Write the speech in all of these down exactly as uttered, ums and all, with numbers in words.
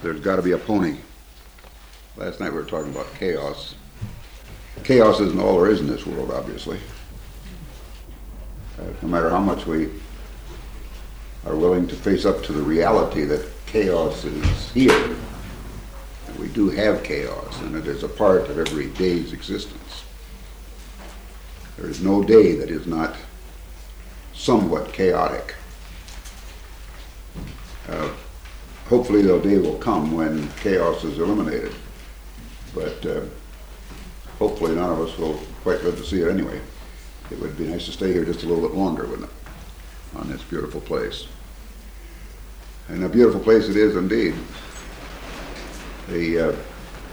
there's got to be a pony. Last night we were talking about chaos. Chaos isn't all there is in this world, obviously. Uh, no matter how much we are willing to face up to the reality that chaos is here, and we do have chaos, and it is a part of every day's existence. There is no day that is not somewhat chaotic. Uh, hopefully the day will come when chaos is eliminated, but uh, hopefully none of us will quite live to see it anyway. It would be nice to stay here just a little bit longer, wouldn't it, on this beautiful place. And a beautiful place it is indeed. The, uh,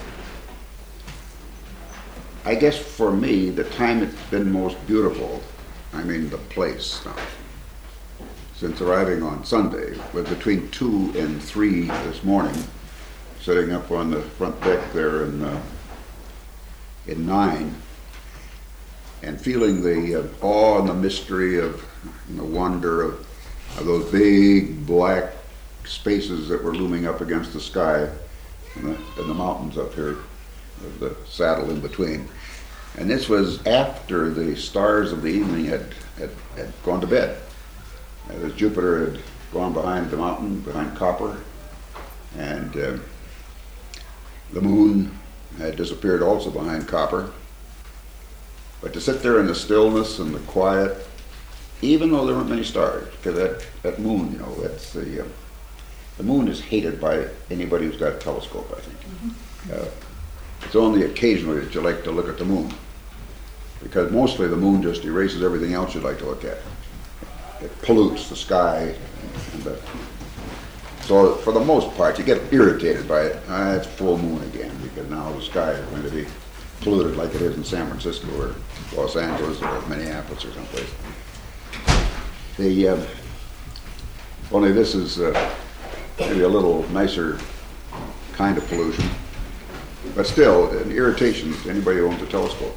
I guess for me, the time it's been most beautiful, I mean the place now, since arriving on Sunday, was between two and three this morning, sitting up on the front deck there in, uh, in nine, and feeling the uh, awe and the mystery of and the wonder of, of those big black spaces that were looming up against the sky and the, and the mountains up here, with the saddle in between. And this was after the stars of the evening had, had, had gone to bed. As Jupiter had gone behind the mountain, behind Copper, and uh, the moon had disappeared also behind Copper. But to sit there in the stillness and the quiet, even though there weren't many stars, because that, that moon, you know, that's the, uh, the moon is hated by anybody who's got a telescope, I think. Mm-hmm. uh, it's only occasionally that you like to look at the moon, because mostly the moon just erases everything else you'd like to look at. It pollutes the sky, and the, so for the most part you get irritated by it. Ah, it's full moon again, because now the sky is going to be polluted like it is in San Francisco or Los Angeles or Minneapolis or someplace. The uh, only this is uh, maybe a little nicer kind of pollution, but still an irritation to anybody who owns a telescope.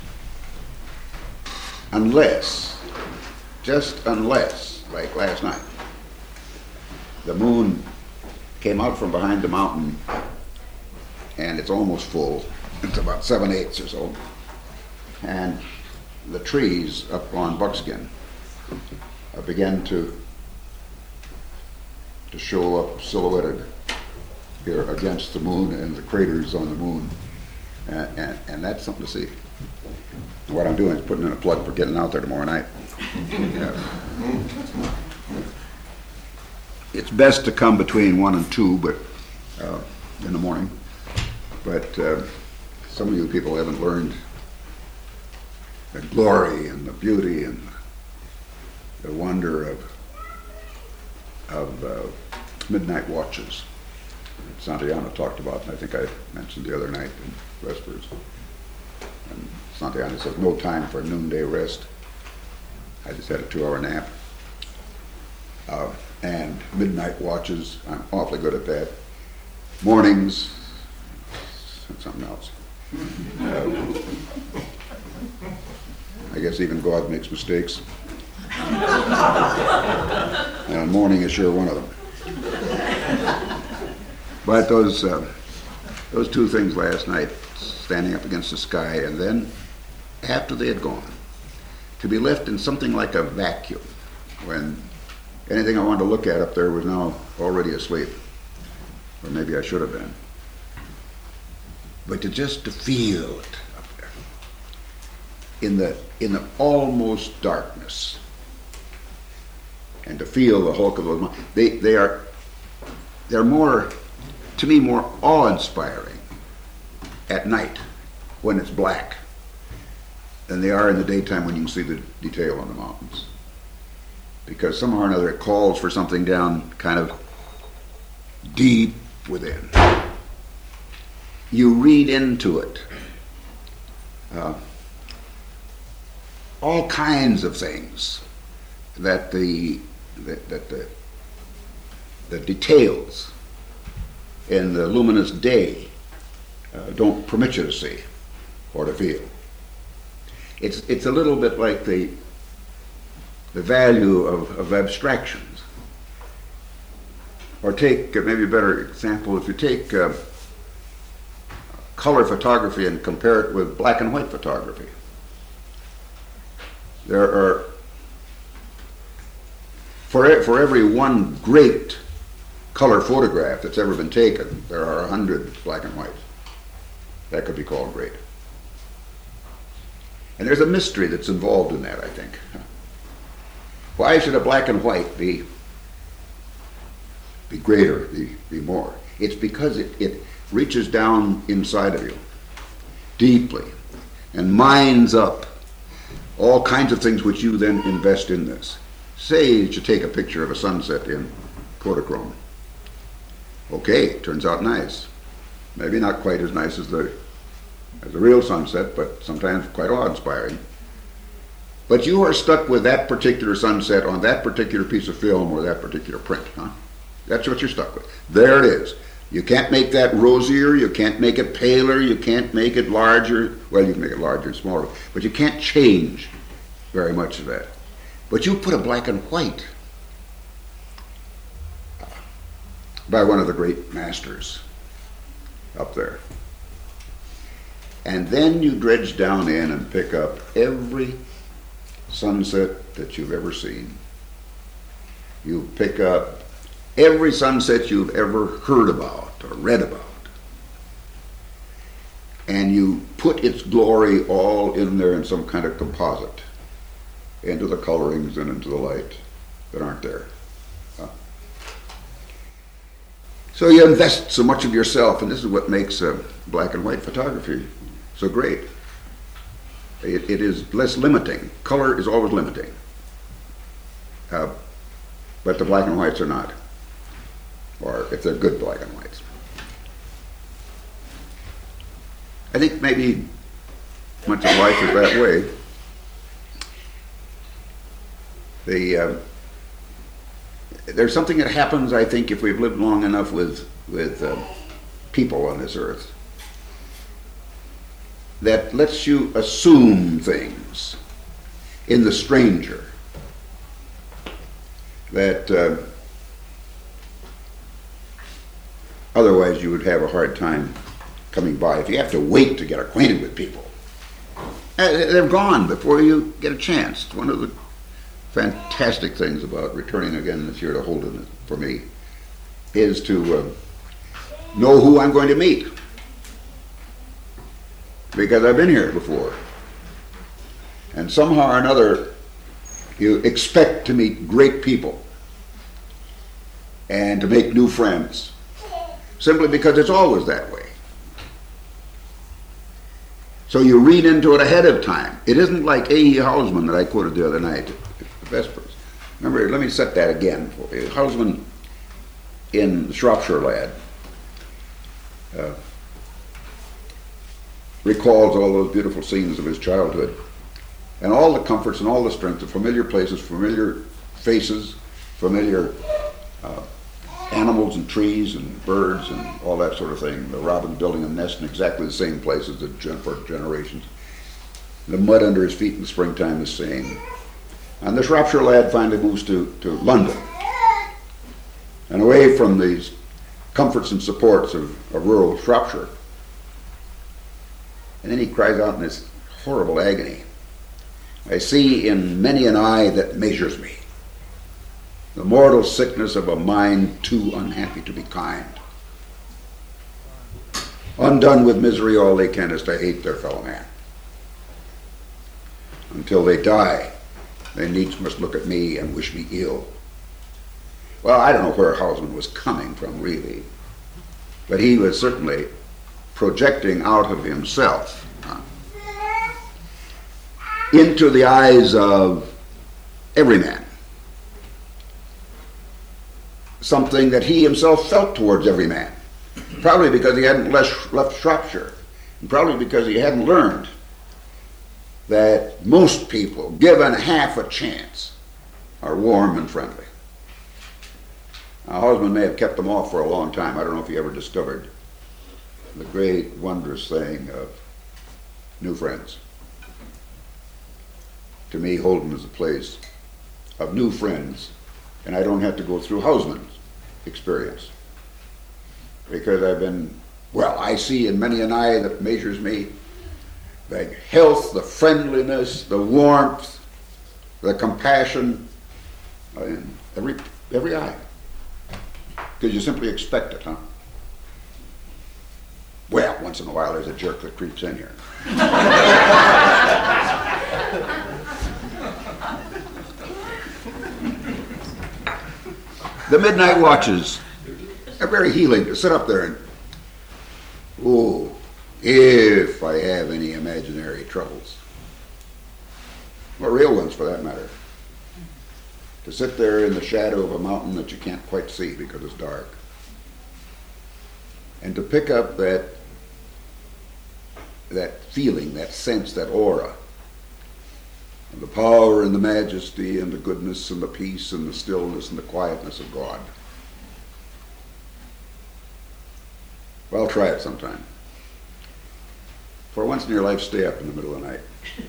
Unless, just unless, like last night, the moon came out from behind the mountain and it's almost full. It's about seven eighths or so. And the trees up on Buckskin uh, began to to show up silhouetted here against the moon and the craters on the moon. And, and, and that's something to see. What I'm doing is putting in a plug for getting out there tomorrow night. Yeah. It's best to come between one and two, but uh, in the morning. But uh, some of you people haven't learned the glory and the beauty and the wonder of of uh, midnight watches that Santayana talked about, and I think I mentioned the other night in Vespers. And Santayana says, no time for noonday rest. I just had a two-hour nap. Uh, and midnight watches, I'm awfully good at that. Mornings, something else. Uh, I guess even God makes mistakes. And morning is sure one of them. But those uh, those two things last night, standing up against the sky, and then after they had gone, to be left in something like a vacuum when anything I wanted to look at up there was now already asleep, or maybe I should have been. But to just to feel it up there in the in the almost darkness, and to feel the hulk of those, they they are they're more, to me, more awe-inspiring at night when it's black than they are in the daytime when you can see the detail on the mountains. Because somehow or another it calls for something down kind of deep within. You read into it uh, all kinds of things that the that, that the the details in the luminous day uh, don't permit you to see or to feel. It's it's a little bit like the the value of, of abstractions. Or take, uh, maybe a better example, if you take uh, color photography and compare it with black and white photography. There are, for, e- for every one great color photograph that's ever been taken, there are a hundred black and whites. That could be called great. And there's a mystery that's involved in that, I think. Why should a black and white be be greater, be, be more? It's because it, it reaches down inside of you deeply and mines up all kinds of things which you then invest in this. Say that you take a picture of a sunset in Kodachrome. Okay, turns out nice. Maybe not quite as nice as the as a real sunset, but sometimes quite awe-inspiring. But you are stuck with that particular sunset on that particular piece of film or that particular print, huh? That's what you're stuck with. There it is. You can't make that rosier, you can't make it paler, you can't make it larger. Well, you can make it larger and smaller, but you can't change very much of that. But you put a black and white by one of the great masters up there. And then you dredge down in and pick up every sunset that you've ever seen. You pick up every sunset you've ever heard about or read about. And you put its glory all in there in some kind of composite, into the colorings and into the light that aren't there. Huh? So you invest so much of yourself, and this is what makes uh, black and white photography so great. It, it is less limiting. Color is always limiting. Uh, but the black and whites are not. Or if they're good black and whites. I think maybe much of life is that way. The, uh, there's something that happens, I think, if we've lived long enough with, with uh, people on this earth, that lets you assume things in the stranger that uh, otherwise you would have a hard time coming by. If you have to wait to get acquainted with people, they're gone before you get a chance. It's one of the fantastic things about returning again this year to Holden for me is to uh, know who I'm going to meet, because I've been here before. And somehow or another, you expect to meet great people and to make new friends, simply because it's always that way. So you read into it ahead of time. It isn't like A E. Housman that I quoted the other night at the Vespers. Remember, let me set that again for you. Housman in The Shropshire Lad uh, recalls all those beautiful scenes of his childhood and all the comforts and all the strength of familiar places, familiar faces, familiar uh, animals and trees and birds and all that sort of thing. The robin building a nest in exactly the same places for generations. The mud under his feet in the springtime the same. And the Shropshire Lad finally moves to, to London and away from these comforts and supports of, of rural Shropshire. And then he cries out in this horrible agony, "I see in many an eye that measures me the mortal sickness of a mind too unhappy to be kind. Undone with misery, all they can is to hate their fellow man. Until they die, they needs must look at me and wish me ill." Well, I don't know where Housman was coming from, really, but he was certainly projecting out of himself uh, into the eyes of every man something that he himself felt towards every man, probably because he hadn't left, left Shropshire, and probably because he hadn't learned that most people, given half a chance, are warm and friendly. Now, Housman may have kept them off for a long time. I don't know if he ever discovered the great, wondrous thing of new friends. To me, Holden is a place of new friends, and I don't have to go through Housman experience. Because I've been, well, I see in many an eye that measures me the health, the friendliness, the warmth, the compassion in every, every eye. Because you simply expect it, huh? Well, once in a while there's a jerk that creeps in here. The midnight watches are very healing to sit up there and, oh, if I have any imaginary troubles, or real ones for that matter, to sit there in the shadow of a mountain that you can't quite see because it's dark, and to pick up that that feeling, that sense, that aura of the power and the majesty and the goodness and the peace and the stillness and the quietness of God. Well, try it sometime. For once in your life, stay up in the middle of the night.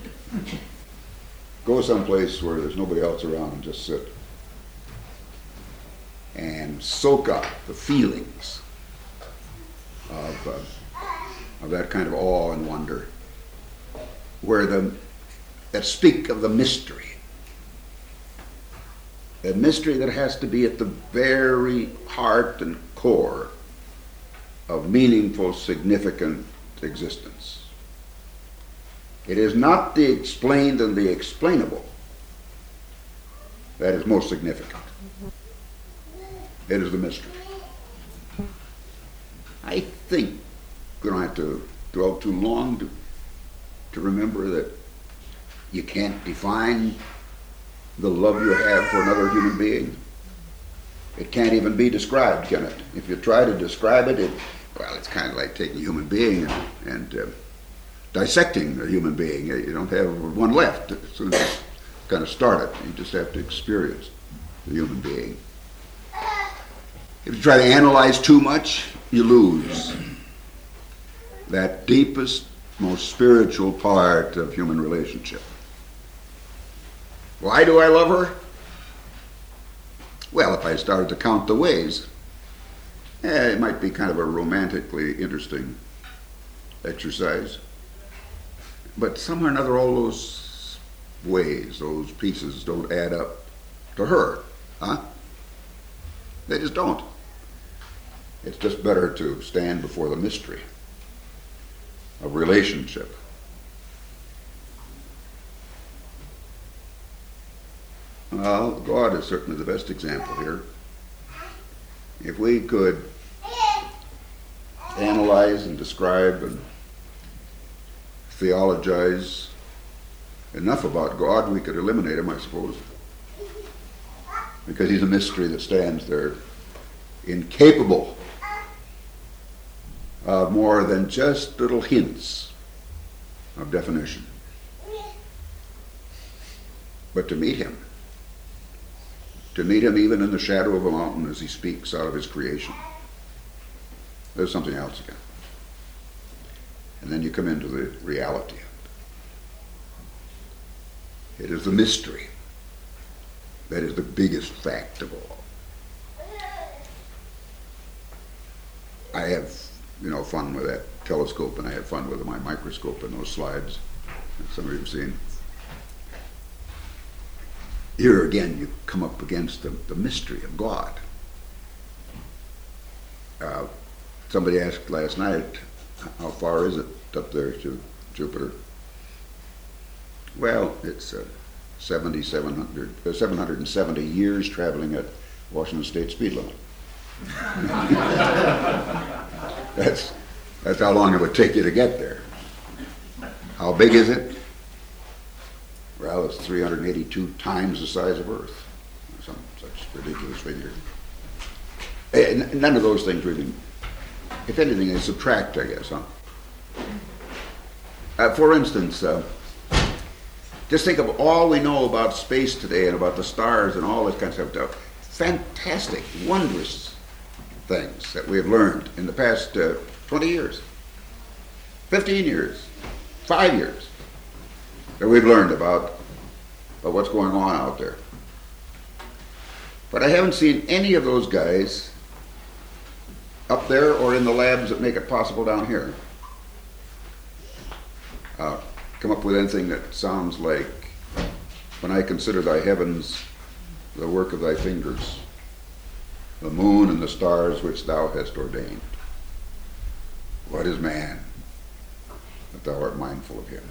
Go someplace where there's nobody else around and just sit. And soak up the feelings of, uh, of that kind of awe and wonder, where the, that speak of the mystery. A mystery that has to be at the very heart and core of meaningful, significant existence. It is not the explained and the explainable that is most significant. It is the mystery. I think we don't have to dwell too long to, to remember that you can't define the love you have for another human being. It can't even be described, can it? If you try to describe it, it well, it's kind of like taking a human being and, and uh, dissecting a human being. You don't have one left as soon as you kind of start it. You just have to experience the human being. If you try to analyze too much, you lose that deepest, most spiritual part of human relationship. Why do I love her? Well, if I started to count the ways, eh, it might be kind of a romantically interesting exercise. But somehow or another, all those ways, those pieces don't add up to her, huh? They just don't. It's just better to stand before the mystery of relationship. Well, God is certainly the best example here. If we could analyze and describe and theologize enough about God, we could eliminate him, I suppose. Because he's a mystery that stands there, incapable of more than just little hints of definition. But to meet him, to meet him even in the shadow of a mountain as he speaks out of his creation, there's something else again. And then you come into the reality of it. It is the mystery that is the biggest fact of all. I have, you know, fun with that telescope, and I have fun with my microscope and those slides that some of you have seen. Here again, you come up against the, the mystery of God. Uh, somebody asked last night, how far is it up there to Jupiter? Well, it's uh, seventy-seven hundred, uh, seven hundred seventy years traveling at Washington State speed limit. that's, that's how long it would take you to get there. How big is it? Well, it's three hundred eighty-two times the size of Earth. Some such ridiculous figure. And none of those things really, if anything, they subtract, I guess, huh? Uh, for instance, uh, just think of all we know about space today and about the stars and all this kind of stuff. Fantastic, wondrous things that we have learned in the past uh, twenty years, fifteen years, five years, that we've learned about, about what's going on out there. But I haven't seen any of those guys up there or in the labs that make it possible down here? Uh, come up with anything that sounds like, when I consider thy heavens, the work of thy fingers, the moon and the stars which thou hast ordained. What is man that thou art mindful of him?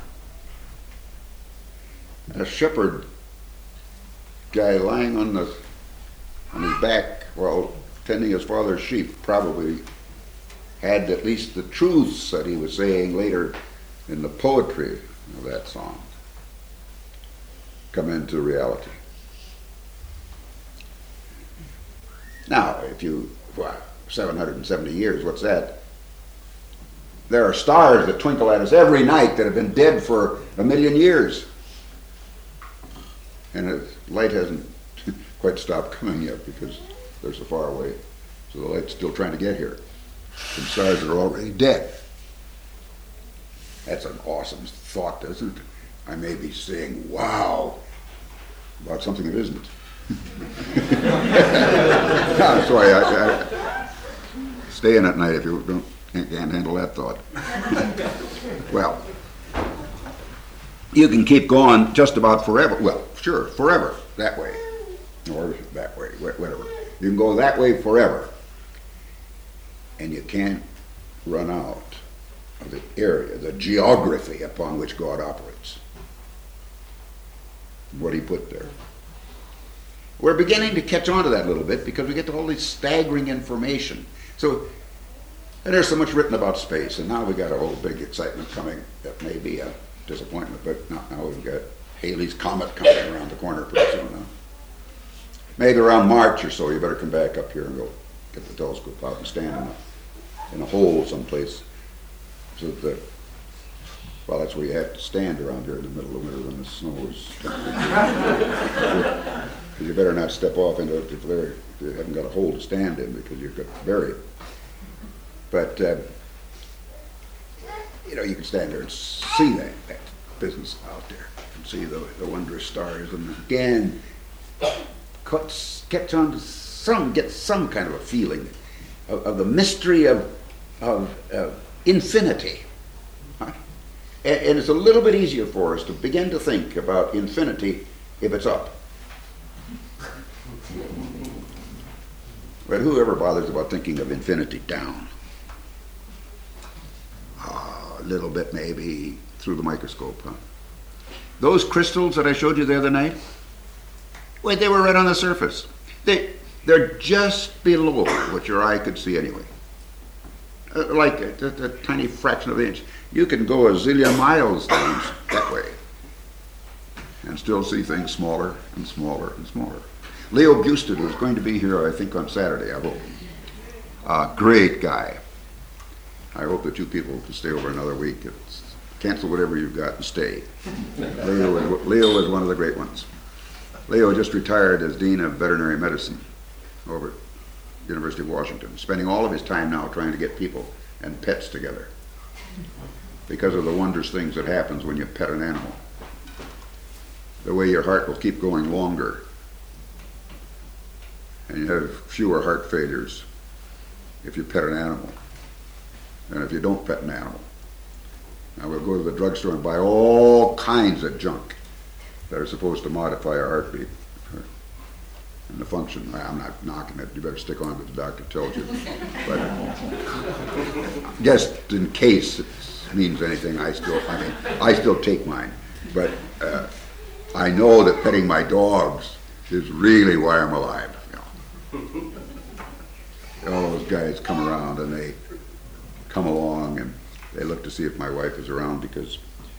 A shepherd guy lying on the on his back while tending his father's sheep probably had at least the truths that he was saying later in the poetry of that song come into reality. Now, if you, well, seven hundred seventy years, what's that? There are stars that twinkle at us every night that have been dead for a million years. And the light hasn't quite stopped coming yet because they're so far away. So the light's still trying to get here. Some stars that are already dead. That's an awesome thought, isn't it? I may be saying, wow, about something that isn't. No, sorry, I, I, stay in at night if you don't, can't handle that thought. Well, you can keep going just about forever. Well, sure, forever, that way. Or that way, whatever. You can go that way forever. And you can't run out of the area, the geography upon which God operates. What he put there. We're beginning to catch on to that a little bit because we get to all this staggering information. So, and there's so much written about space, and now we've got a whole big excitement coming that may be a disappointment, but now, now we've got Halley's Comet coming around the corner pretty soon now. Maybe around March or so, you better come back up here and go get the telescope out and stand in a, in a hole someplace. So that the, well, that's where you have to stand around here in the middle of winter when the snow is. You better not step off into it if, if you haven't got a hole to stand in because you've got buried. But, uh, you know, you can stand there and see that, that business out there and see the, the wondrous stars. And again, catch on to some, get some kind of a feeling of, of the mystery of, of, of infinity. Huh? And, and it's a little bit easier for us to begin to think about infinity if it's up. But who ever bothers about thinking of infinity down? Oh, a little bit maybe through the microscope, huh? Those crystals that I showed you the other night, wait, they were right on the surface. They, they're just below what your eye could see anyway. Uh, like a, a, a tiny fraction of an inch. You can go a zillion miles down that way and still see things smaller and smaller and smaller. Leo Busted, who's going to be here, I think, on Saturday, I hope. Uh, great guy. I hope that you people can stay over another week. It's, cancel whatever you've got and stay. Leo is, Leo is one of the great ones. Leo just retired as Dean of Veterinary Medicine over at University of Washington, spending all of his time now trying to get people and pets together because of the wondrous things that happens when you pet an animal. The way your heart will keep going longer and you have fewer heart failures if you pet an animal than if you don't pet an animal. Now we'll go to the drugstore and buy all kinds of junk that are supposed to modify our heartbeat and the function. I'm not knocking it. You better stick on what the doctor tells you. But just in case it means anything, I still, I mean, I still take mine. But uh, I know that petting my dogs is really why I'm alive. All those guys come around and they come along and they look to see if my wife is around because,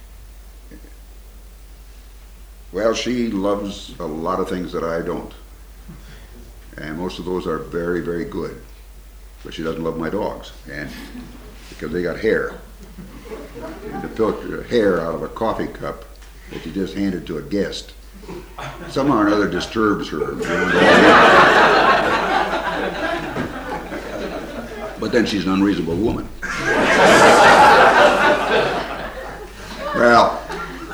well, she loves a lot of things that I don't. And most of those are very, very good. But she doesn't love my dogs. And because they got hair. And to filter hair out of a coffee cup that you just handed to a guest somehow or another disturbs her. But then she's an unreasonable woman. Well,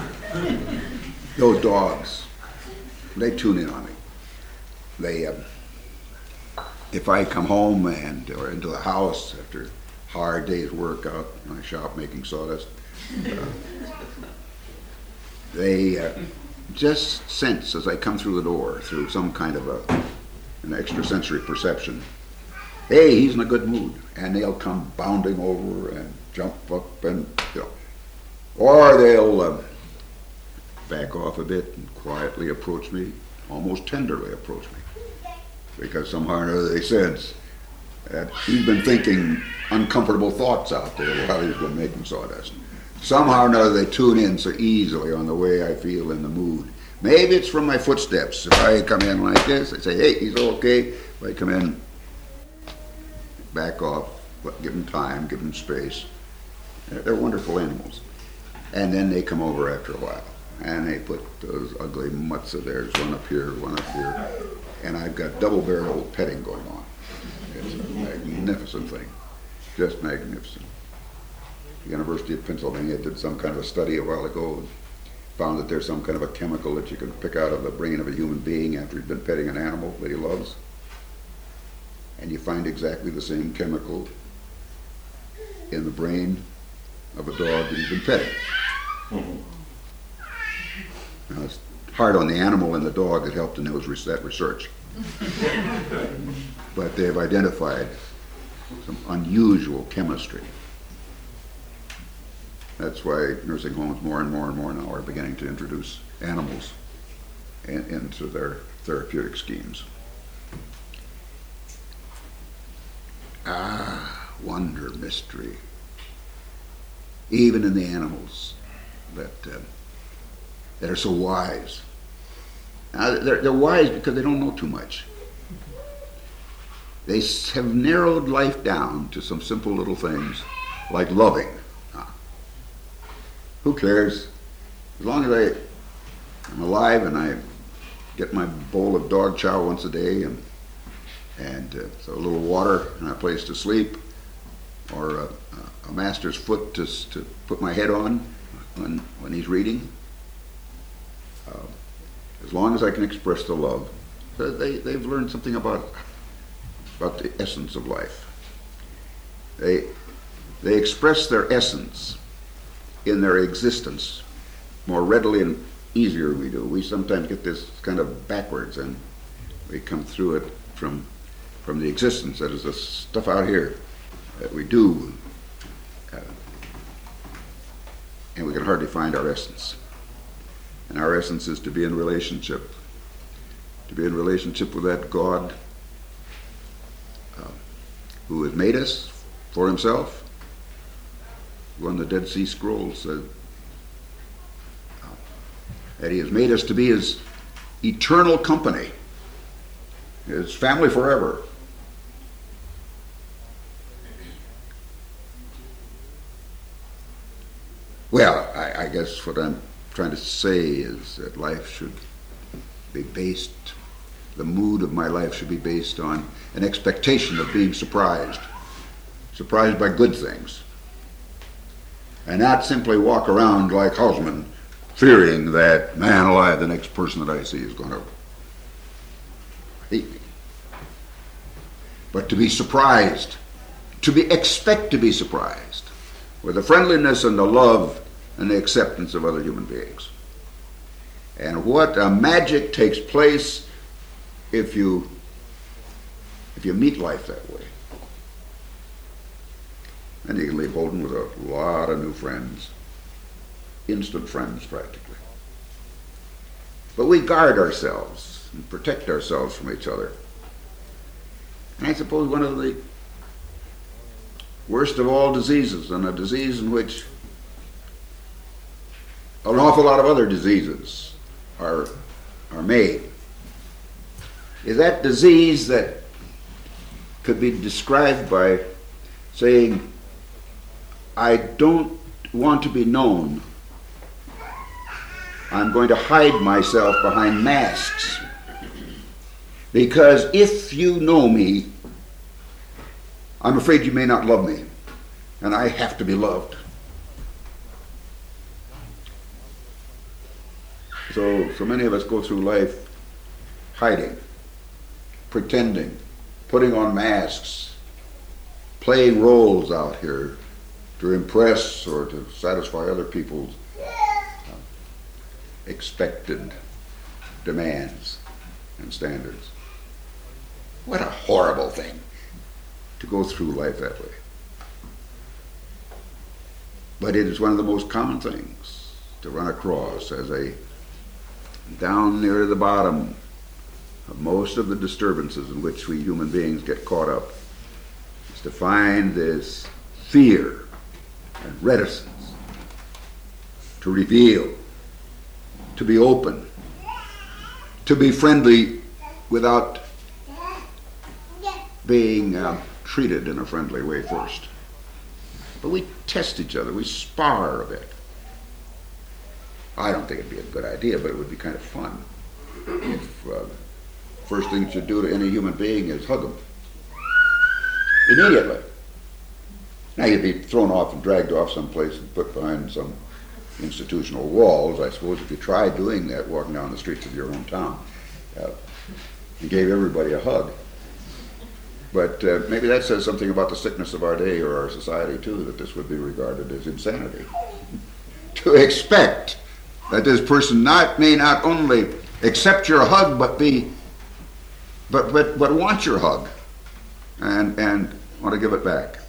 those dogs, they tune in on me. They, uh, if I come home and or into the house after a hard day's work out in my shop making sawdust, uh, they uh, just sense as I come through the door through some kind of a an extrasensory perception, hey, he's in a good mood, and they'll come bounding over and jump up and, you know, or they'll uh, back off a bit and quietly approach me, almost tenderly approach me, because somehow or another they sense that he's been thinking uncomfortable thoughts out there while he's been making sawdust. Somehow or another they tune in so easily on the way I feel in the mood. Maybe it's from my footsteps. If I come in like this, I say, hey, he's okay. If I come in, back off, give them time, give them space. They're, they're wonderful animals. And then they come over after a while, and they put those ugly mutts of theirs, one up here, one up here, and I've got double-barreled petting going on. It's a magnificent thing, just magnificent. The University of Pennsylvania did some kind of a study a while ago and found that there's some kind of a chemical that you can pick out of the brain of a human being after he's been petting an animal that he loves. And you find exactly the same chemical in the brain of a dog that he's been petting. Mm-hmm. Now, it's hard on the animal and the dog that helped in those, that research. But they've identified some unusual chemistry. That's why nursing homes more and more and more now are beginning to introduce animals in, into their therapeutic schemes. Ah, wonder, mystery. Even in the animals that uh, that are so wise. Now, they're, they're wise because they don't know too much. They have narrowed life down to some simple little things like loving. Who cares? As long as I, I'm alive and I get my bowl of dog chow once a day and and uh, so a little water and a place to sleep, or a, a master's foot to, to put my head on when, when he's reading. Uh, as long as I can express the love, they, they've learned something about, about the essence of life. They, they express their essence in their existence more readily and easier than we do. We sometimes get this kind of backwards, and we come through it from from the existence that is the stuff out here that we do, uh, and we can hardly find our essence. And our essence is to be in relationship, to be in relationship with that God uh, who has made us for himself. When the Dead Sea Scrolls said uh, that he has made us to be his eternal company, his family forever. Well, I, I guess what I'm trying to say is that life should be based, the mood of my life should be based on an expectation of being surprised, surprised by good things, and not simply walk around like Hausman, fearing that, man alive, the next person that I see is going to hate me. But to be surprised, to be expect to be surprised with the friendliness and the love and the acceptance of other human beings. And what a magic takes place if you if you meet life that way. And you can leave Holden with a lot of new friends, instant friends practically. But we guard ourselves and protect ourselves from each other. And I suppose one of the worst of all diseases, and a disease in which an awful lot of other diseases are, are made, is that disease that could be described by saying, I don't want to be known. I'm going to hide myself behind masks. Because if you know me, I'm afraid you may not love me, and I have to be loved. So, so many of us go through life hiding, pretending putting on masks, playing roles out here to impress or to satisfy other people's uh, expected demands and standards. What a horrible thing to go through life that way. But it is one of the most common things to run across as a down near the bottom of most of the disturbances in which we human beings get caught up, is to find this fear and reticence to reveal, to be open, to be friendly without being uh, treated in a friendly way first. But we test each other, we spar a bit. I don't think it'd be a good idea, but it would be kind of fun if uh, first thing you do to any human being is hug them. Immediately. Now you'd be thrown off and dragged off someplace and put behind some institutional walls, I suppose, if you tried doing that, walking down the streets of your own town. Uh, and gave everybody a hug. But uh, maybe that says something about the sickness of our day or our society too, that this would be regarded as insanity. To expect that this person not may not only accept your hug, but be, but but but want your hug, and and want to give it back.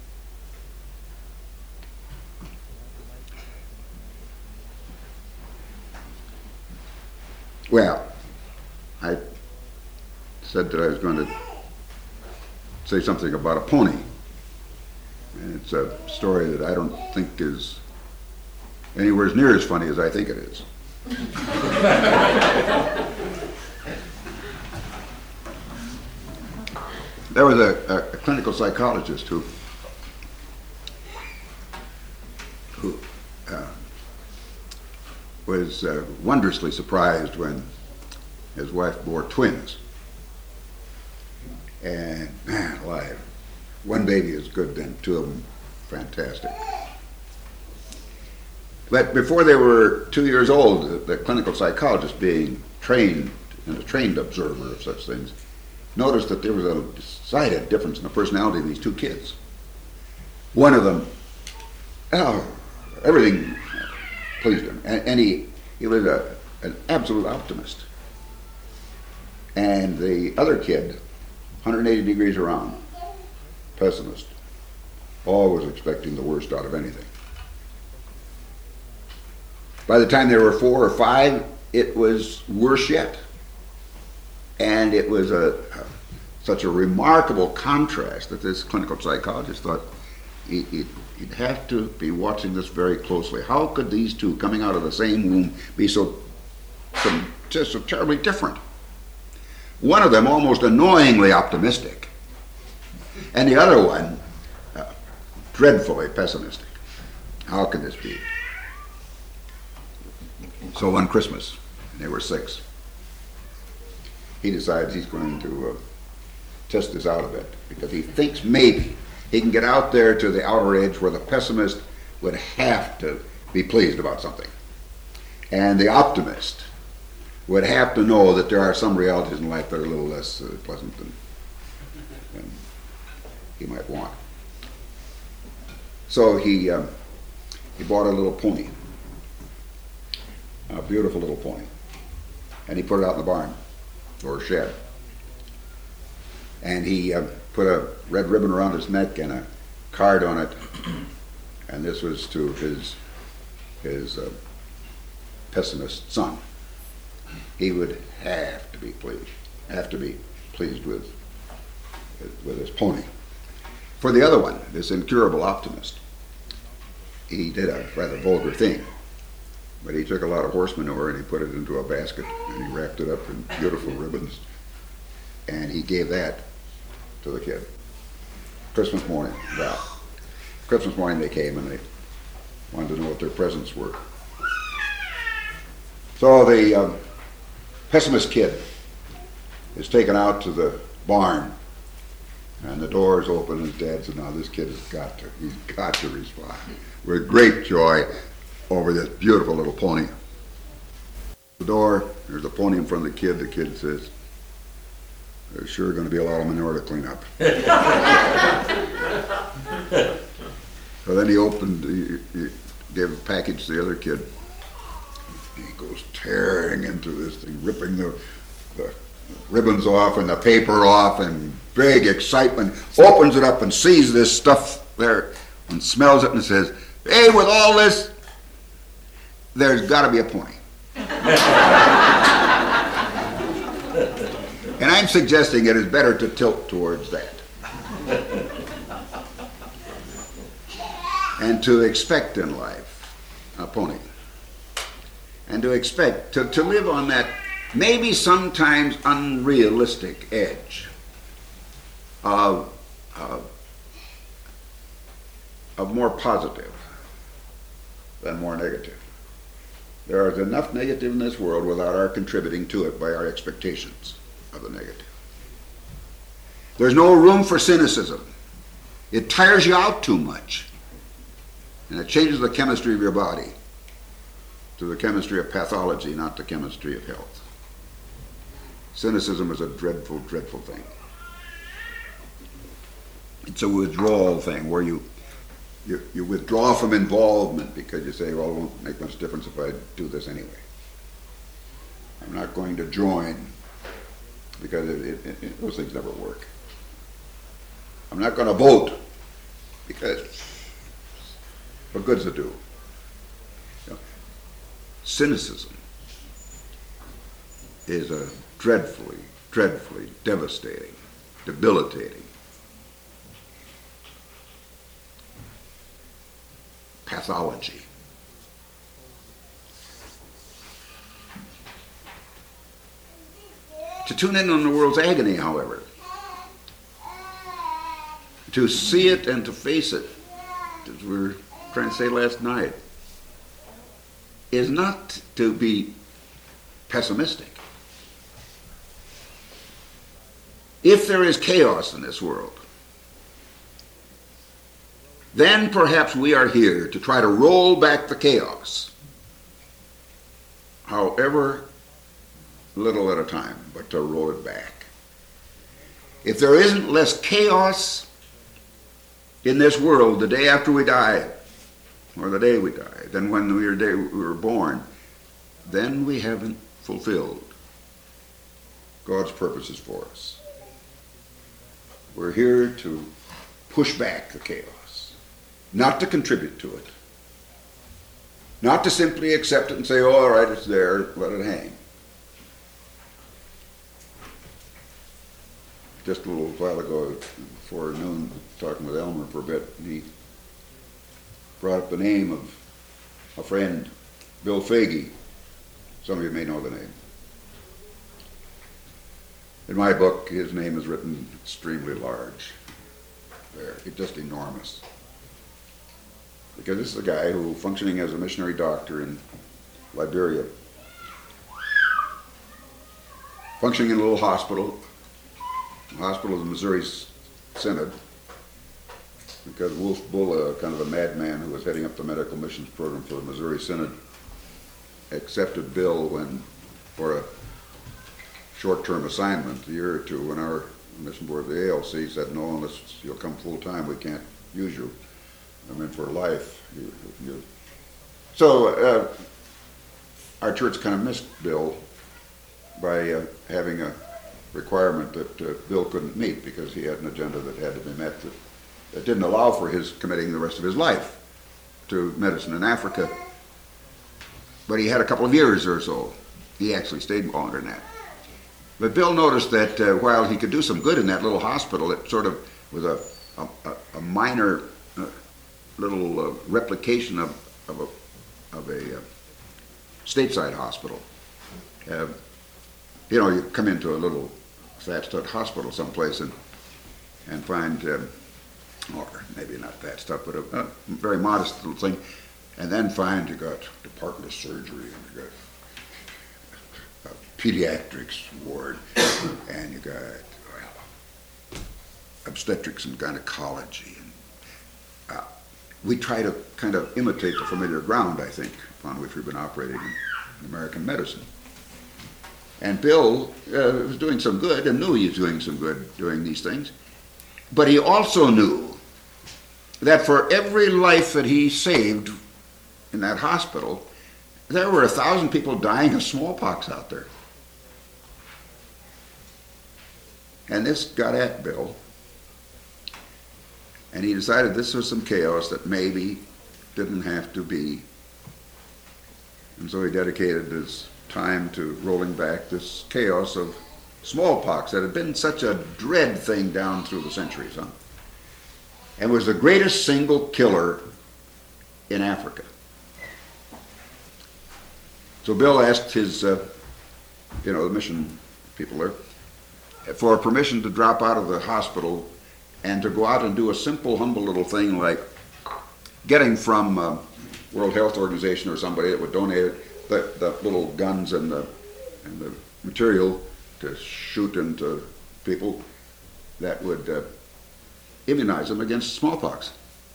Well, I said that I was going to say something about a pony. And it's a story that I don't think is anywhere as near as funny as I think it is. There was a, a, a clinical psychologist who who uh, was uh, wondrously surprised when his wife bore twins. And man alive, one baby is good, then two of them fantastic. But before they were two years old, the, the clinical psychologist, being trained and a trained observer of such things, noticed that there was a decided difference in the personality of these two kids. One of them, oh, everything pleased him, and, and he, he was a, an absolute optimist. And the other kid, one hundred eighty degrees around, pessimist, always expecting the worst out of anything. By the time they were four or five, it was worse yet. And it was a, a such a remarkable contrast that this clinical psychologist thought he, he, he'd have to be watching this very closely. How could these two, coming out of the same womb, be so, so just so terribly different? One of them almost annoyingly optimistic, and the other one uh, dreadfully pessimistic. How can this be? So one Christmas, they were six, he decides he's going to uh, test this out a bit, because he thinks maybe he can get out there to the outer edge where the pessimist would have to be pleased about something, and the optimist would have to know that there are some realities in life that are a little less uh, pleasant than, than he might want. So he um, he bought a little pony, a beautiful little pony, and he put it out in the barn or shed. And he uh, put a red ribbon around his neck and a card on it, and this was to his his uh, pessimist son. He would have to be pleased, have to be pleased with with his pony. For the other one, this incurable optimist, he did a rather vulgar thing, but he took a lot of horse manure and he put it into a basket and he wrapped it up in beautiful ribbons, and he gave that to the kid. Christmas morning, well, Christmas morning they came and they wanted to know what their presents were. So the um, pessimist kid is taken out to the barn, and the door is open, and his dad said, now this kid has got to, he's got to respond with great joy over this beautiful little pony. The door, there's a pony in front of the kid. The kid says, There's sure going to be a lot of manure to clean up. So then he opened, he, he gave a package to the other kid. He goes tearing into this thing, ripping the, the ribbons off and the paper off, and big excitement. Opens it up and sees this stuff there and smells it and says, "Hey, with all this, there's got to be a pony." And I'm suggesting it is better to tilt towards that. And to expect in life a pony. And to expect, to, to live on that maybe sometimes unrealistic edge of, of, of more positive than more negative. There is enough negative in this world without our contributing to it by our expectations of the negative. There's no room for cynicism. It tires you out too much. And it changes the chemistry of your body to the chemistry of pathology, not the chemistry of health. Cynicism is a dreadful, dreadful thing. It's a withdrawal thing where you, you, you withdraw from involvement because you say, well, it won't make much difference if I do this anyway. I'm not going to join because it, it, it, those things never work. I'm not going to vote because what good's it do? You know, cynicism is a dreadfully, dreadfully devastating, debilitating pathology. To tune in on the world's agony, however, to see it and to face it, as we were trying to say last night, is not to be pessimistic. If there is chaos in this world, then perhaps we are here to try to roll back the chaos, however little at a time, but to roll it back. If there isn't less chaos in this world the day after we die, or the day we die, than when we were, day we were born, then we haven't fulfilled God's purposes for us. We're here to push back the chaos, not to contribute to it, not to simply accept it and say, oh, all right, it's there, let it hang. Just a little while ago, before noon, talking with Elmer for a bit, he brought up the name of a friend, Bill Fagey. Some of you may know the name. In my book, his name is written extremely large. There, it's just enormous. Because this is a guy who, functioning as a missionary doctor in Liberia, functioning in a little hospital, the hospital of the Missouri Synod, because Wolf Bulla, kind of a madman who was heading up the medical missions program for the Missouri Synod, accepted Bill when, for a short-term assignment, a year or two, when our mission board of the A L C said, no, unless you'll come full-time, we can't use you. I mean, for life. You, you. So uh, our church kind of missed Bill by uh, having a requirement that uh, Bill couldn't meet because he had an agenda that had to be met that, that didn't allow for his committing the rest of his life to medicine in Africa. But he had a couple of years or so. He actually stayed longer than that. But Bill noticed that uh, while he could do some good in that little hospital, it sort of was a, a, a minor uh, little uh, replication of, of a, of a uh, stateside hospital. Uh, you know, you come into a little Thatched hospital someplace and and find, um, or maybe not that stuff, but a, a very modest little thing, and then find you got Department of Surgery and you got a pediatrics ward and you got well, obstetrics and gynecology. And, uh, we try to kind of imitate the familiar ground, I think, upon which we've been operating in American medicine. And Bill uh, was doing some good and knew he was doing some good doing these things. But he also knew that for every life that he saved in that hospital, there were a thousand people dying of smallpox out there. And this got at Bill. And he decided this was some chaos that maybe didn't have to be. And so he dedicated his time to rolling back this chaos of smallpox that had been such a dread thing down through the centuries, huh? And was the greatest single killer in Africa. So Bill asked his, uh, you know, the mission people there, for permission to drop out of the hospital and to go out and do a simple, humble little thing like getting from uh, World Health Organization or somebody that would donate the, the little guns and the, and the material to shoot into people that would uh, immunize them against smallpox.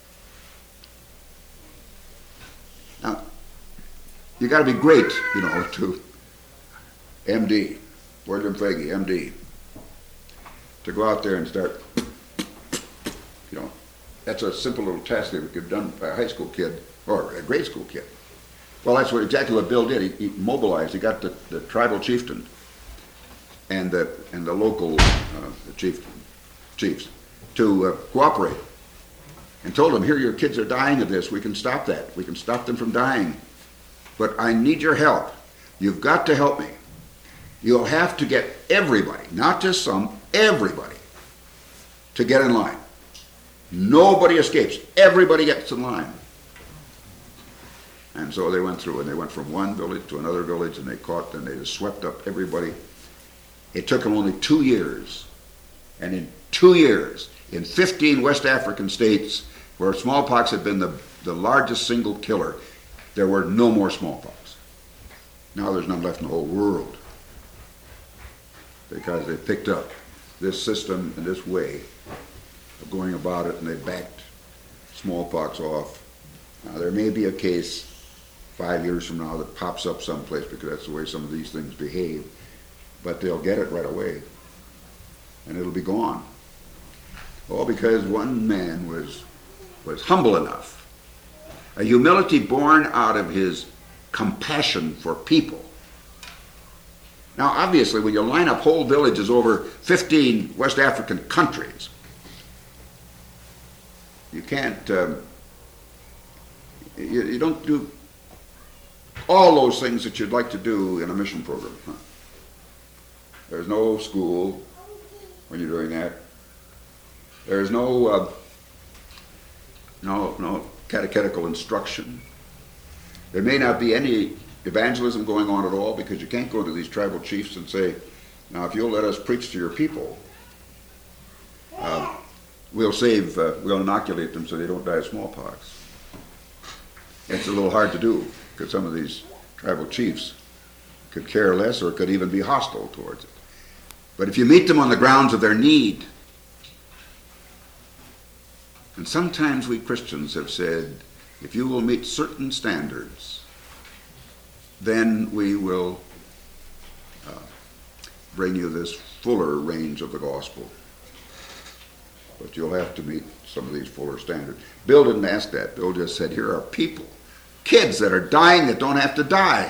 Now, you got to be great, you know, to M D, William Faggy, M D, to go out there and start, you know, that's a simple little task that could be done by a high school kid or a grade school kid. Well, that's what exactly what Bill did. He, he mobilized. He got the, the tribal chieftain and the and the local uh, the chief chiefs to uh, cooperate, and told them, "Here, your kids are dying of this. We can stop that. We can stop them from dying. But I need your help. You've got to help me. You'll have to get everybody, not just some, everybody, to get in line. Nobody escapes. Everybody gets in line." And so they went through, and they went from one village to another village, and they caught, and they just swept up everybody. It took them only two years. And in two years, in fifteen West African states, where smallpox had been the, the largest single killer, there were no more smallpox. Now there's none left in the whole world, because they picked up this system and this way of going about it, and they backed smallpox off. Now there may be a case five years from now that pops up someplace, because that's the way some of these things behave, but they'll get it right away, and it'll be gone. All because one man was was humble enough, a humility born out of his compassion for people. Now, obviously, when you line up whole villages over fifteen West African countries, you can't, um, you, you don't do all those things that you'd like to do in a mission program. Huh? There's no school when you're doing that. There's no, uh, no, no catechetical instruction. There may not be any evangelism going on at all, because you can't go to these tribal chiefs and say, "Now, if you'll let us preach to your people, uh, we'll save, uh, we'll inoculate them so they don't die of smallpox." It's a little hard to do, because some of these tribal chiefs could care less or could even be hostile towards it. But if you meet them on the grounds of their need, and sometimes we Christians have said, if you will meet certain standards, then we will uh, bring you this fuller range of the gospel. But you'll have to meet some of these fuller standards. Bill didn't ask that. Bill just said, here are people, kids that are dying that don't have to die.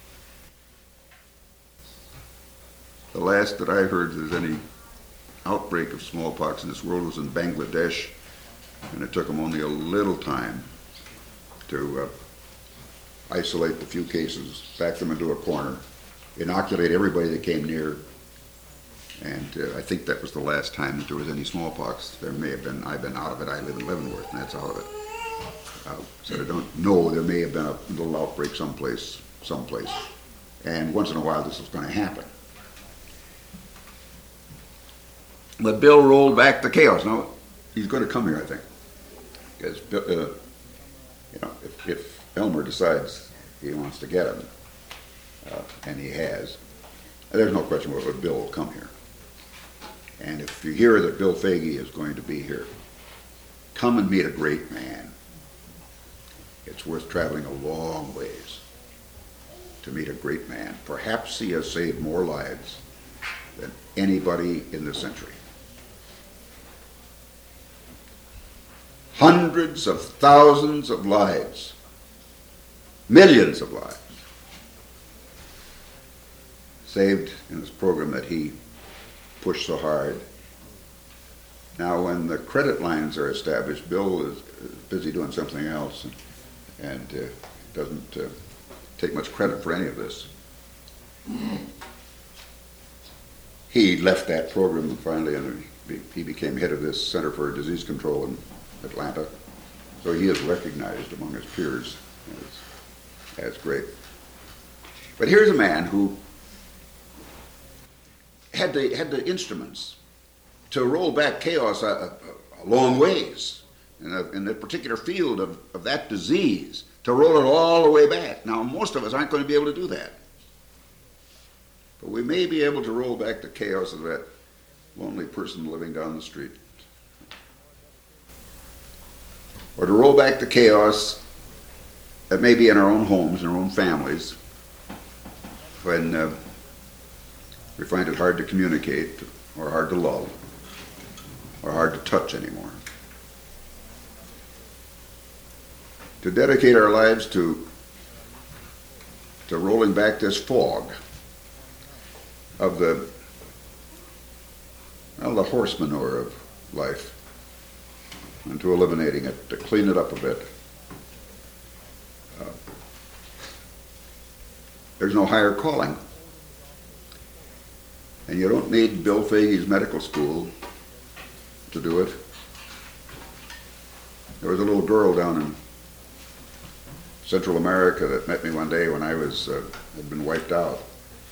The last that I heard there's any outbreak of smallpox in this world was in Bangladesh, and it took them only a little time to uh, isolate the few cases, back them into a corner, inoculate everybody that came near, and uh, I think that was the last time that there was any smallpox. There may have been, I've been out of it, I live in Leavenworth, and that's out of it. Uh, so I don't know, there may have been a little outbreak someplace, someplace, and once in a while this is going to happen. But Bill rolled back the chaos. Now, he's going to come here, I think, because uh, you know, if, if Elmer decides he wants to get him, uh, and he has, there's no question whether Bill will come here. And if you hear that Bill Faggy is going to be here, come and meet a great man. It's worth traveling a long ways to meet a great man. Perhaps he has saved more lives than anybody in the century. Hundreds of thousands of lives, millions of lives, saved in this program that he pushed so hard. Now, when the credit lines are established, Bill is busy doing something else and, and uh, doesn't uh, take much credit for any of this. He left that program finally, and he became head of this Center for Disease Control in Atlanta. So he is recognized among his peers as, as great. But here's a man who had the, had the instruments to roll back chaos a, a, a long ways in, a, in a particular field of, of that disease, to roll it all the way back. Now, most of us aren't going to be able to do that. But we may be able to roll back the chaos of that lonely person living down the street. Or to roll back the chaos that may be in our own homes, in our own families, when uh, we find it hard to communicate, or hard to love, or hard to touch anymore. To dedicate our lives to, to rolling back this fog of the, well, the horse manure of life, and to eliminating it, to clean it up a bit. Uh, there's no higher calling. And you don't need Bill Foege's medical school to do it. There was a little girl down in Central America that met me one day when I was uh, had been wiped out.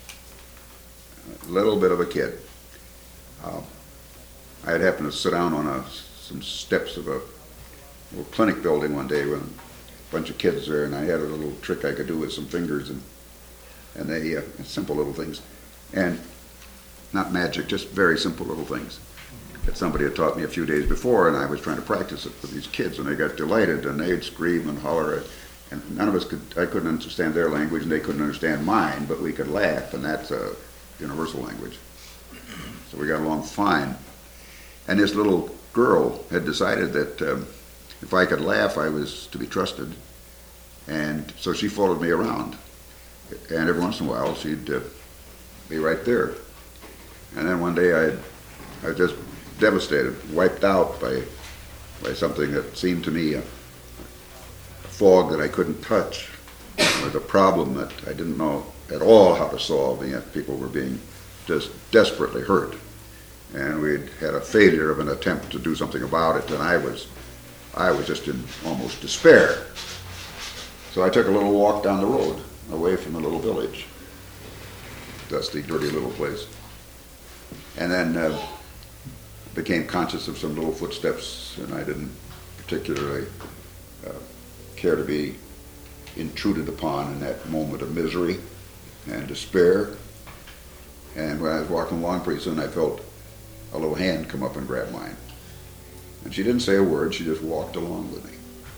A little bit of a kid. Uh, I had happened to sit down on a, some steps of a little clinic building one day with a bunch of kids there, and I had a little trick I could do with some fingers, and and they uh, simple little things, and not magic, just very simple little things that somebody had taught me a few days before, and I was trying to practice it with these kids, and they got delighted, and they'd scream and holler, and none of us could, I couldn't understand their language, and they couldn't understand mine, but we could laugh, and that's a universal language. So we got along fine. And this little girl had decided that um, if I could laugh, I was to be trusted, and so she followed me around, and every once in a while she'd uh, be right there. And then one day I, I was just devastated, wiped out by, by something that seemed to me a, a fog that I couldn't touch. It was a problem that I didn't know at all how to solve, and yet people were being just desperately hurt. And we'd had a failure of an attempt to do something about it, and I was, I was just in almost despair. So I took a little walk down the road, away from the little village, dusty, dirty little place. And then uh, became conscious of some little footsteps, and I didn't particularly uh, care to be intruded upon in that moment of misery and despair. And when I was walking along, pretty soon I felt a little hand come up and grab mine. And she didn't say a word, she just walked along with me.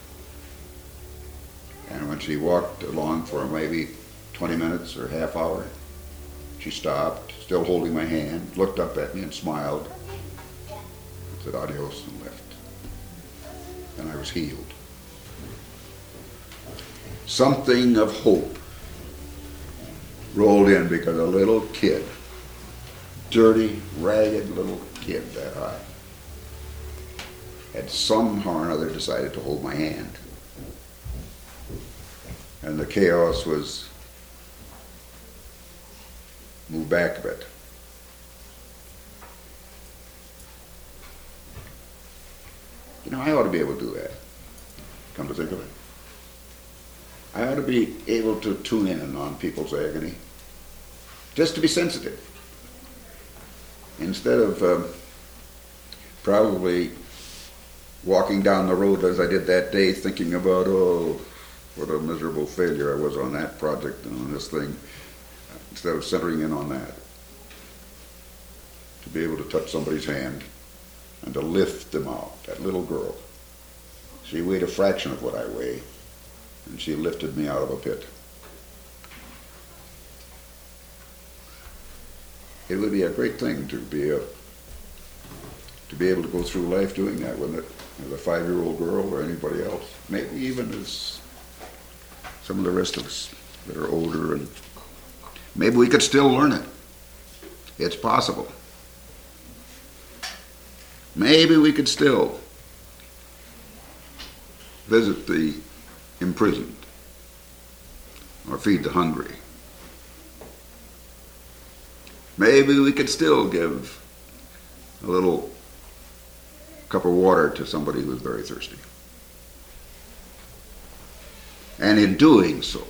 And when she walked along for maybe twenty minutes or half hour, she stopped, still holding my hand, looked up at me and smiled, said adios, and left. And I was healed. Something of hope rolled in because a little kid, dirty, ragged little kid that high, had somehow or another decided to hold my hand. And the chaos was moved back a bit. You know, I ought to be able to do that, come to think of it. I ought to be able to tune in on people's agony, just to be sensitive. Instead of um, probably walking down the road as I did that day thinking about, oh, what a miserable failure I was on that project and on this thing, instead of centering in on that. To be able to touch somebody's hand and to lift them out, that little girl. She weighed a fraction of what I weigh, and she lifted me out of a pit. it would be a great thing to be a, to be able to go through life doing that, wouldn't it? As a five-year-old girl or anybody else. Maybe even as some of the rest of us that are older, and maybe we could still learn it. It's possible. Maybe we could still visit the imprisoned or feed the hungry. Maybe we could still give a little cup of water to somebody who's very thirsty. And in doing so,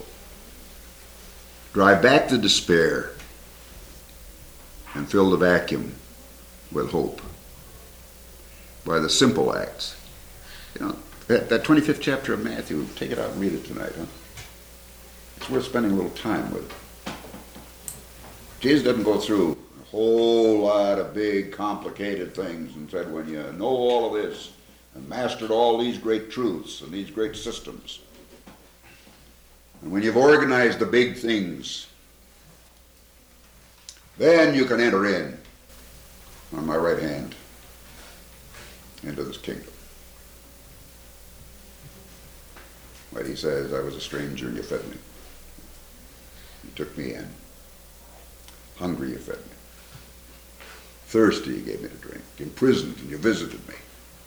drive back the despair and fill the vacuum with hope by the simple acts. You know, that, that twenty-fifth chapter of Matthew, take it out and read it tonight, huh? It's worth spending a little time with. Jesus doesn't go through a whole lot of big, complicated things and said, when you know all of this and mastered all these great truths and these great systems, and when you've organized the big things, then you can enter in on my right hand into this kingdom. But he says, I was a stranger and you fed me. You took me in. Hungry, you fed me. Thirsty, you gave me to drink. Imprisoned, and you visited me.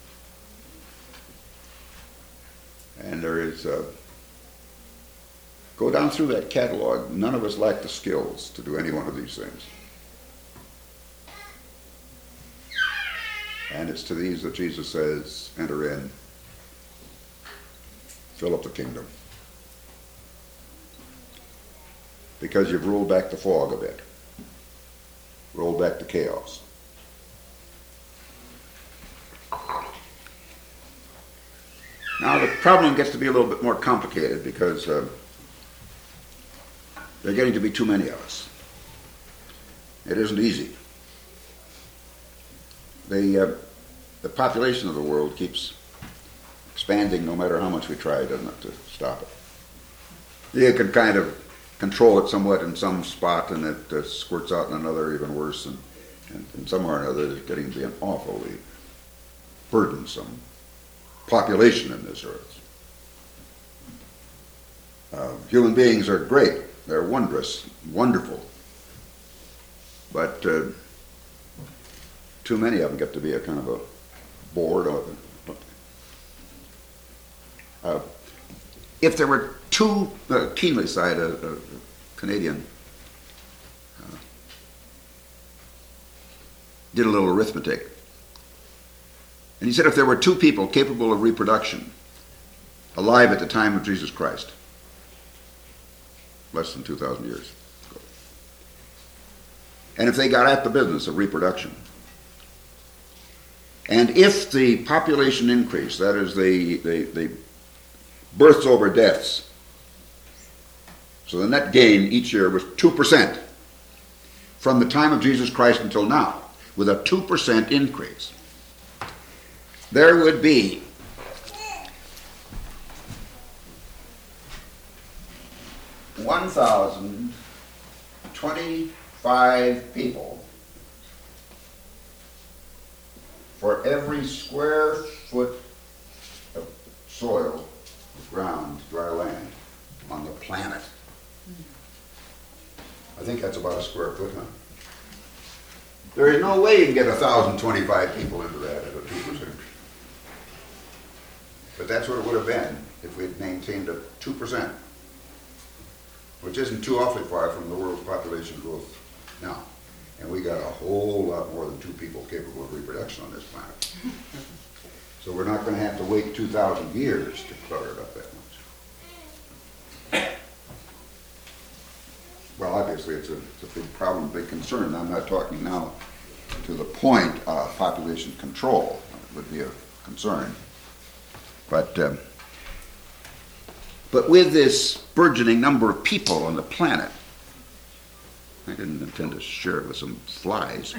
And there is, uh, go down through that catalog. None of us lack the skills to do any one of these things. And it's to these that Jesus says, enter in, fill up the kingdom. Because you've rolled back the fog a bit. Rolled back the chaos. Now the problem gets to be a little bit more complicated because uh, there are getting to be too many of us. It isn't easy. The, uh, the population of the world keeps expanding no matter how much we try, doesn't it, to stop it. You can kind of control it somewhat in some spot and it uh, squirts out in another even worse, and, and, and somewhere or another it's getting to be an awfully burdensome population in this earth. Uh, human beings are great. They're wondrous, wonderful. But uh, too many of them get to be a kind of a bored. Uh, if there were two, uh, Keenly side, a, a Canadian, uh, did a little arithmetic. And he said if there were two people capable of reproduction alive at the time of Jesus Christ, less than two thousand years ago, and if they got at the business of reproduction, and if the population increase, that is the, the, the births over deaths, so the net gain each year was two percent from the time of Jesus Christ until now, with a two percent increase, there would be one thousand twenty-five people for every square foot of soil, ground, dry land on the planet. I think that's about a square foot, huh? There is no way you can get one thousand twenty-five people into that at a two percent. But that's what it would have been if we had maintained a two percent, which isn't too awfully far from the world's population growth now. And we got a whole lot more than two people capable of reproduction on this planet. So we're not going to have to wait two thousand years to clutter it up that much. Well, obviously it's a, it's a big problem, big concern. I'm not talking now to the point of population control. It would be a concern. But, um, but with this burgeoning number of people on the planet, I didn't intend to share it with some flies.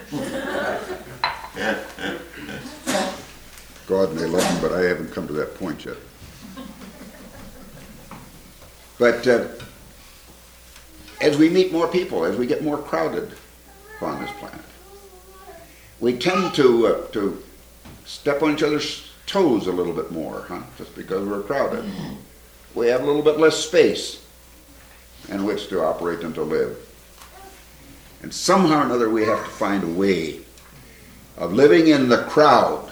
God may love them, but I haven't come to that point yet. But uh, as we meet more people, as we get more crowded, upon this planet. We tend to uh, to step on each other's toes a little bit more, huh? Just because we're crowded. We have a little bit less space in which to operate and to live. And somehow or another we have to find a way of living in the crowd,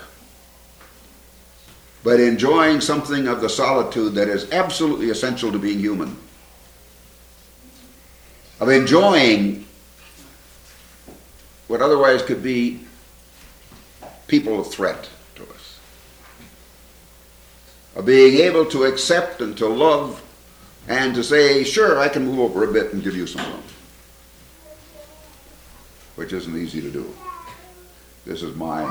but enjoying something of the solitude that is absolutely essential to being human. Of enjoying what otherwise could be people of threat to us. Of being able to accept and to love and to say, sure, I can move over a bit and give you some room. Which isn't easy to do. This is mine.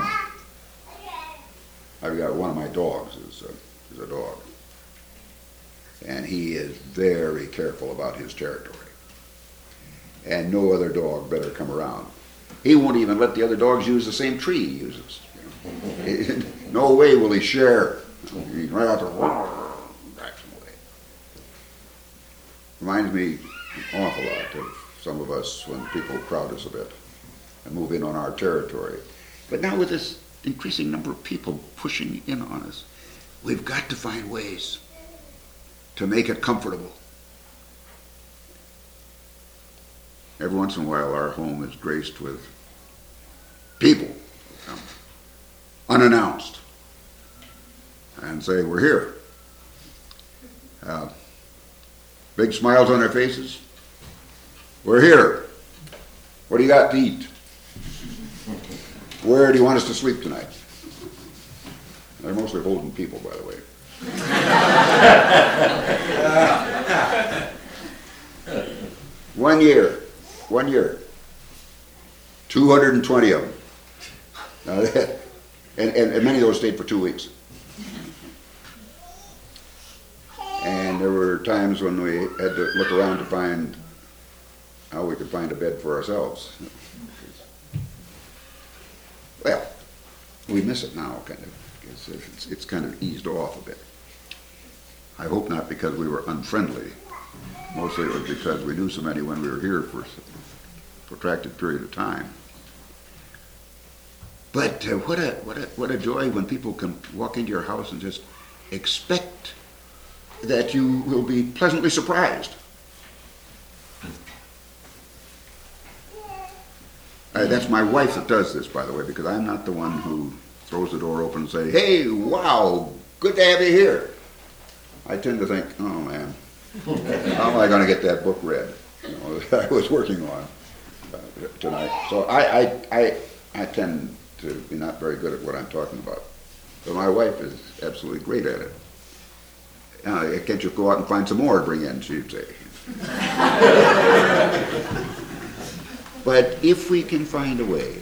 I've got one of my dogs is a, is a dog. And he is very careful about his territory. And no other dog better come around. He won't even let the other dogs use the same tree he uses. You know? No way will he share. He's right out there, backs him away. Reminds me an awful lot of some of us when people crowd us a bit and move in on our territory. But now with this increasing number of people pushing in on us, we've got to find ways to make it comfortable. Every once in a while our home is graced with people who come unannounced and say, we're here. Uh, big smiles on their faces. We're here. What do you got to eat? Where do you want us to sleep tonight? They're mostly Holden people, by the way. One year, one year, two hundred twenty of them. Now that, and, and, and many of those stayed for two weeks. And there were times when we had to look around to find how we could find a bed for ourselves. Well, we miss it now, kind of. It's, it's, it's kind of eased off a bit. I hope not because we were unfriendly. Mostly it was because we knew so many when we were here for a protracted period of time. But uh, what a what a what a joy when people can walk into your house and just expect that you will be pleasantly surprised. Uh, that's my wife that does this, by the way, because I'm not the one who throws the door open and say, hey, wow, good to have you here. I tend to think, oh man, how am I going to get that book read? You know, that I was working on uh, tonight. So I, I, I, I tend to be not very good at what I'm talking about. But my wife is absolutely great at it. Uh, can't you go out and find some more to bring in, she'd say. But if we can find a way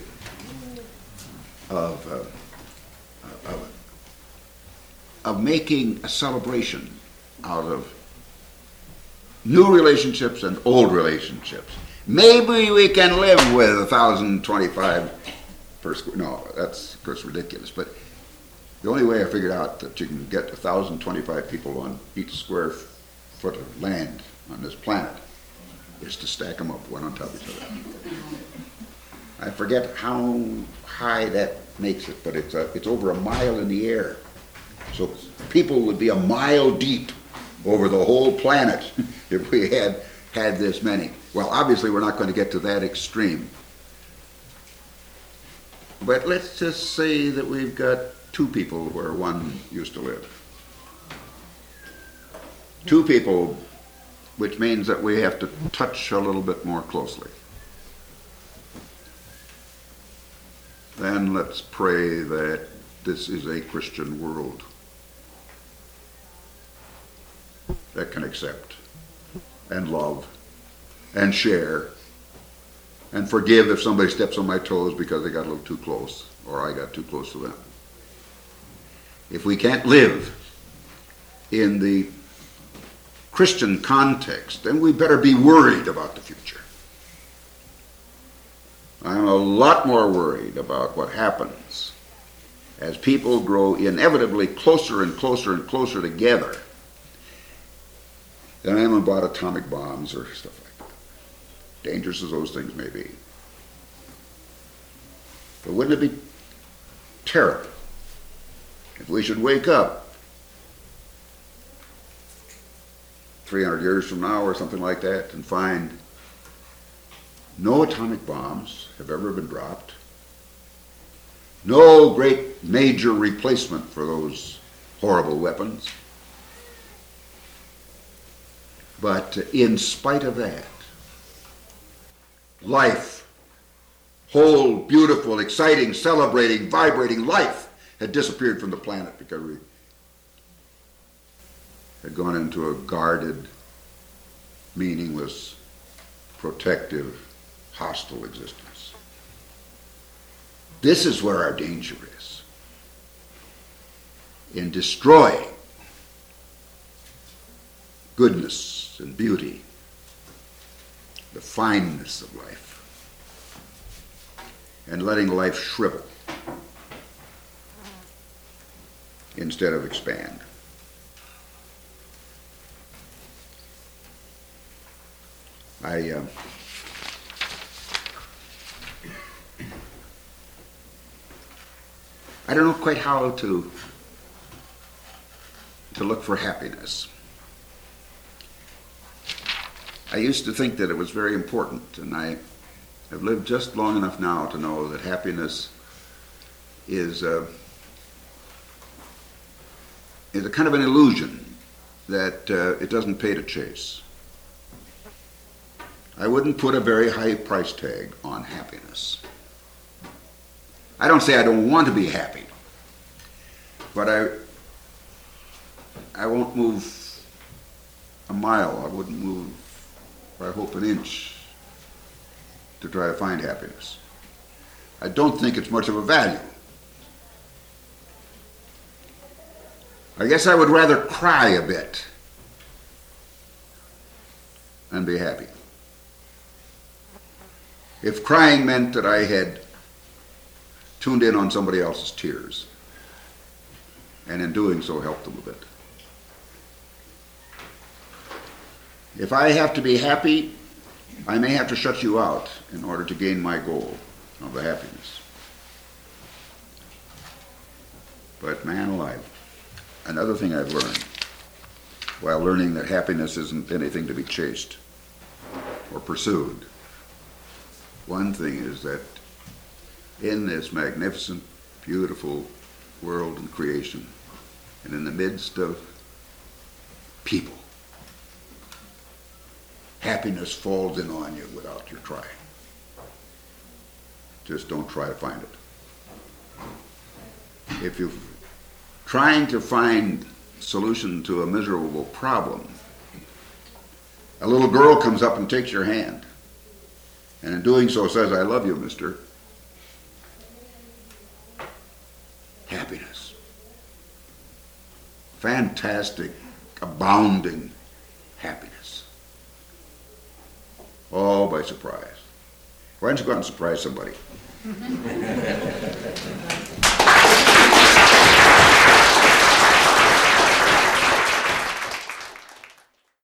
of, uh, of, of making a celebration out of new relationships and old relationships, maybe we can live with one thousand twenty-five per square. No, that's of course ridiculous. But the only way I figured out that you can get one thousand twenty-five people on each square foot of land on this planet is to stack them up one on top of each other. I forget how high that makes it, but it's a, it's over a mile in the air. So people would be a mile deep over the whole planet if we had had this many. Well, obviously we're not going to get to that extreme. But let's just say that we've got two people where one used to live. Two people, which means that we have to touch a little bit more closely. Then let's pray that this is a Christian world that can accept and love and share and forgive if somebody steps on my toes because they got a little too close or I got too close to them. If we can't live in the Christian context, then we better be worried about the future. I'm a lot more worried about what happens as people grow inevitably closer and closer and closer together than I am about atomic bombs or stuff like that. Dangerous as those things may be. But wouldn't it be terrible if we should wake up three hundred years from now or something like that and find no atomic bombs have ever been dropped, no great major replacement for those horrible weapons, but in spite of that, life, whole, beautiful, exciting, celebrating, vibrating life had disappeared from the planet because we had gone into a guarded, meaningless, protective, hostile existence. This is where our danger is. In destroying goodness and beauty, the fineness of life, and letting life shrivel instead of expand. I uh, I don't know quite how to to look for happiness. I used to think that it was very important, and I have lived just long enough now to know that happiness is a, is a kind of an illusion that uh, it doesn't pay to chase. I wouldn't put a very high price tag on happiness. I don't say I don't want to be happy, but I I won't move a mile. I wouldn't move, I hope, an inch to try to find happiness. I don't think it's much of a value. I guess I would rather cry a bit and be happy. If crying meant that I had tuned in on somebody else's tears, and in doing so helped them a bit. If I have to be happy, I may have to shut you out in order to gain my goal of the happiness. But man alive, another thing I've learned while learning that happiness isn't anything to be chased or pursued, one thing is that in this magnificent, beautiful world and creation, and in the midst of people, happiness falls in on you without your trying. Just don't try to find it. If you're trying to find solution to a miserable problem, a little girl comes up and takes your hand, and in doing so says, "I love you, mister." Happiness. Fantastic, abounding happiness. All by surprise. Why don't you go out and surprise somebody?